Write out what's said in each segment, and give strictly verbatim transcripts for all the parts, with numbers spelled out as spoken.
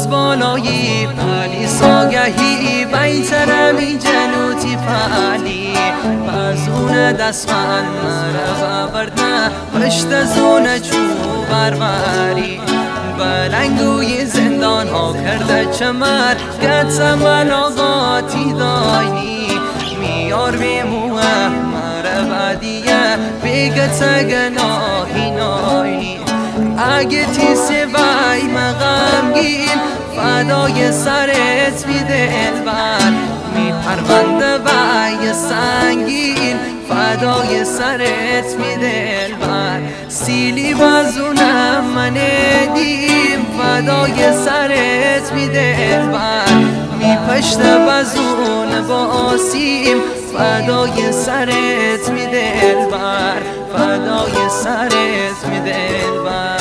از بالایی پلی ساگهی بیترمی جنوتی پلی پزون دست من مرا بردن پشت زونه چوب بربری بلنگوی زندان ها کرده چمر گت ملاقاتی داینی میار بیموه مرا بدیه بگت گناهی ناینی اگه تیسی وی مغمگین فدای سرت می دلبر می پرونده وی سنگین فدای سرت می دلبر سیلی بازونم من دیم فدای سرت می دلبر می پشت بازون باسیم فدای سرت می دلبر فدای سرت می دلبر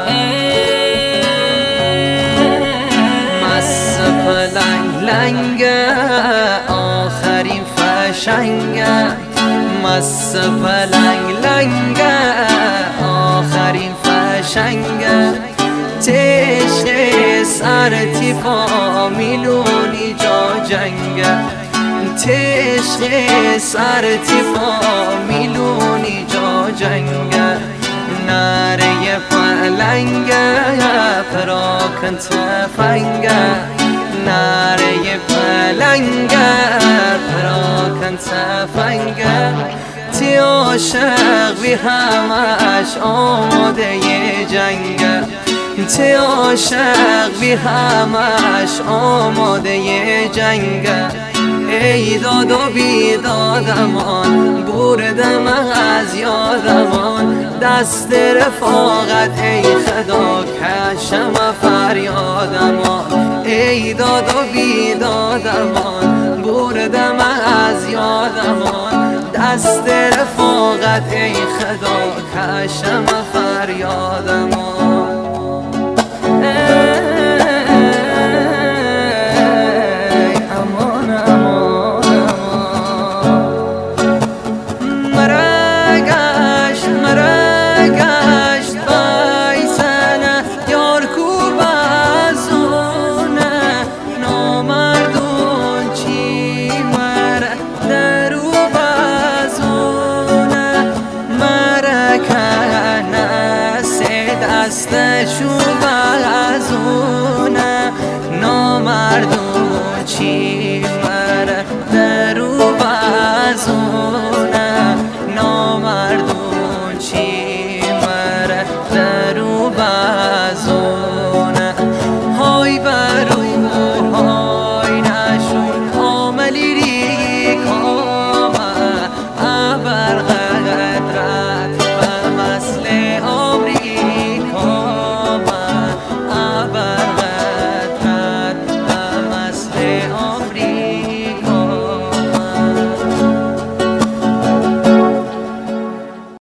مس پلنگ لنگ آخرین فشنگ مس پلنگ لنگ آخرین فشنگ تشت سرتی فامیلونی جا جنگ تشت سرتی فامیلونی جا جنگ نره پلنگ پراکن تفنگ نره پلنگ پراکن تفنگ تی عاشق بی همش آماده ی جنگ تی عاشق بی همش آماده ی جنگ ای داد و بیدادمان بردم از یادمان دست رفاقت ای خدا کشم فریادمان ای داد و بیدادمان بردم از یادمان دست رفاقت ای خدا کشم فریادمان